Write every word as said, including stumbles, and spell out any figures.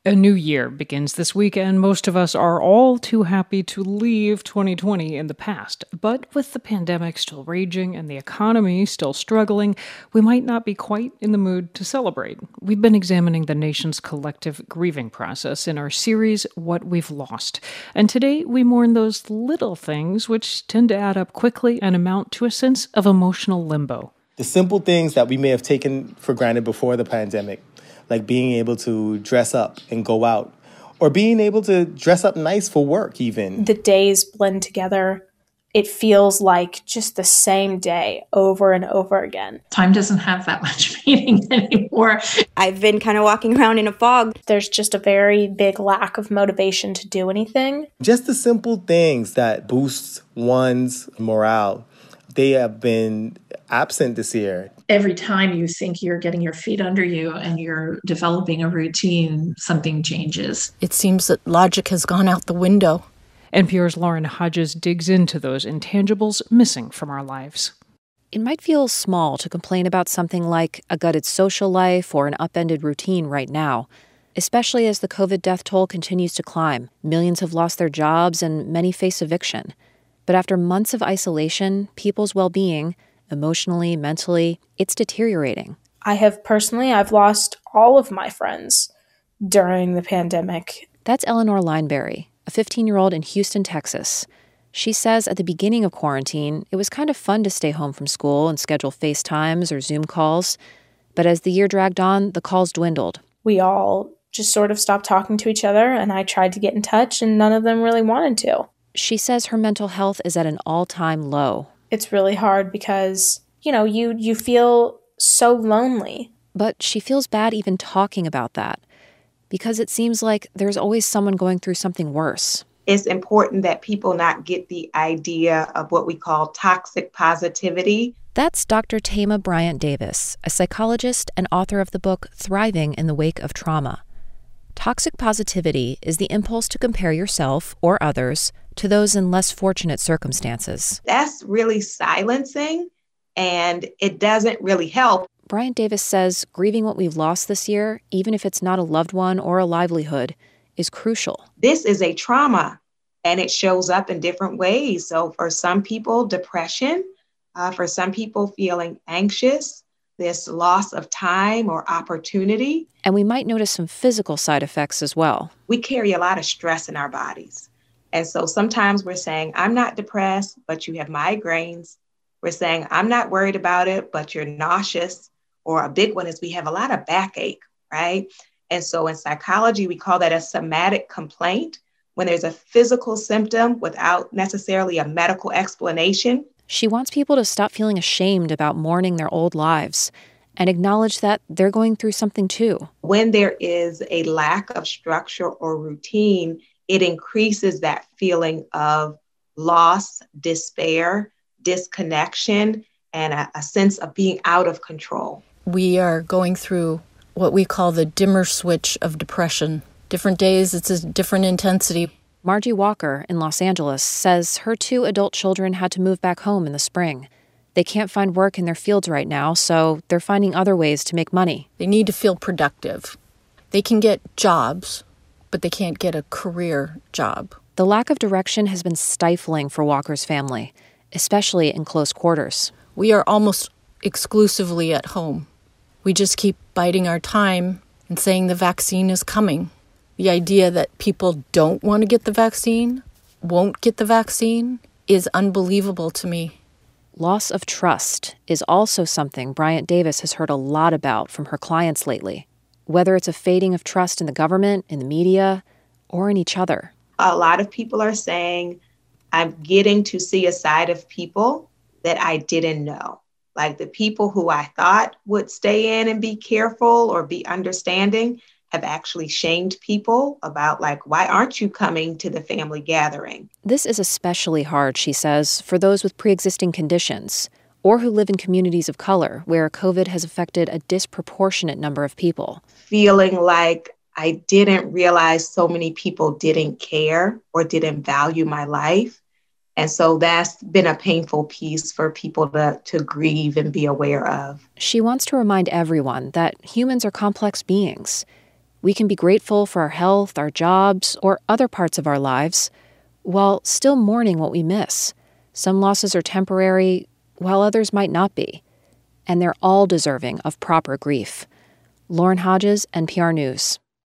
A new year begins this week, and most of us are all too happy to leave twenty twenty in the past. But with the pandemic still raging and the economy still struggling, we might not be quite in the mood to celebrate. We've been examining the nation's collective grieving process in our series, What We've Lost. And today we mourn those little things which tend to add up quickly and amount to a sense of emotional limbo. The simple things that we may have taken for granted before the pandemic, like being able to dress up and go out, or being able to dress up nice for work even. The days blend together. It feels like just the same day over and over again. Time doesn't have that much meaning anymore. I've been kind of walking around in a fog. There's just a very big lack of motivation to do anything. Just the simple things that boost one's morale, they have been absent this year. Every time you think you're getting your feet under you and you're developing a routine, something changes. It seems that logic has gone out the window. N P R's Lauren Hodges digs into those intangibles missing from our lives. It might feel small to complain about something like a gutted social life or an upended routine right now, especially as the COVID death toll continues to climb. Millions have lost their jobs and many face eviction. But after months of isolation, people's well-being, emotionally, mentally, it's deteriorating. I have personally, I've lost all of my friends during the pandemic. That's Eleanor Lineberry, a fifteen-year-old in Houston, Texas. She says at the beginning of quarantine, it was kind of fun to stay home from school and schedule FaceTimes or Zoom calls. But as the year dragged on, the calls dwindled. We all just sort of stopped talking to each other, and I tried to get in touch, and none of them really wanted to. She says her mental health is at an all-time low. It's really hard because, you know, you you feel so lonely. But she feels bad even talking about that because it seems like there's always someone going through something worse. It's important that people not get the idea of what we call toxic positivity. That's Doctor Thema Bryant Davis, a psychologist and author of the book Thriving in the Wake of Trauma. Toxic positivity is the impulse to compare yourself or others to those in less fortunate circumstances. That's really silencing, and it doesn't really help. Bryant Davis says grieving what we've lost this year, even if it's not a loved one or a livelihood, is crucial. This is a trauma, and it shows up in different ways. So for some people, depression, uh, for some people feeling anxious, this loss of time or opportunity. And we might notice some physical side effects as well. We carry a lot of stress in our bodies. And so sometimes we're saying, I'm not depressed, but you have migraines. We're saying, I'm not worried about it, but you're nauseous. Or a big one is we have a lot of backache, right? And so in psychology, we call that a somatic complaint, when there's a physical symptom without necessarily a medical explanation. She wants people to stop feeling ashamed about mourning their old lives and acknowledge that they're going through something too. When there is a lack of structure or routine, it increases that feeling of loss, despair, disconnection, and a, a sense of being out of control. We are going through what we call the dimmer switch of depression. Different days, it's a different intensity. Margie Walker in Los Angeles says her two adult children had to move back home in the spring. They can't find work in their fields right now, so they're finding other ways to make money. They need to feel productive. They can get jobs, but they can't get a career job. The lack of direction has been stifling for Walker's family, especially in close quarters. We are almost exclusively at home. We just keep biding our time and saying the vaccine is coming. The idea that people don't want to get the vaccine, won't get the vaccine, is unbelievable to me. Loss of trust is also something Bryant Davis has heard a lot about from her clients lately, whether it's a fading of trust in the government, in the media, or in each other. A lot of people are saying, I'm getting to see a side of people that I didn't know. Like the people who I thought would stay in and be careful or be understanding have actually shamed people about, like, why aren't you coming to the family gathering? This is especially hard, she says, for those with pre-existing conditions or who live in communities of color where COVID has affected a disproportionate number of people. Feeling like I didn't realize so many people didn't care or didn't value my life. And so that's been a painful piece for people to, to grieve and be aware of. She wants to remind everyone that humans are complex beings. We can be grateful for our health, our jobs, or other parts of our lives, while still mourning what we miss. Some losses are temporary, while others might not be. And they're all deserving of proper grief. Lauren Hodges, N P R News.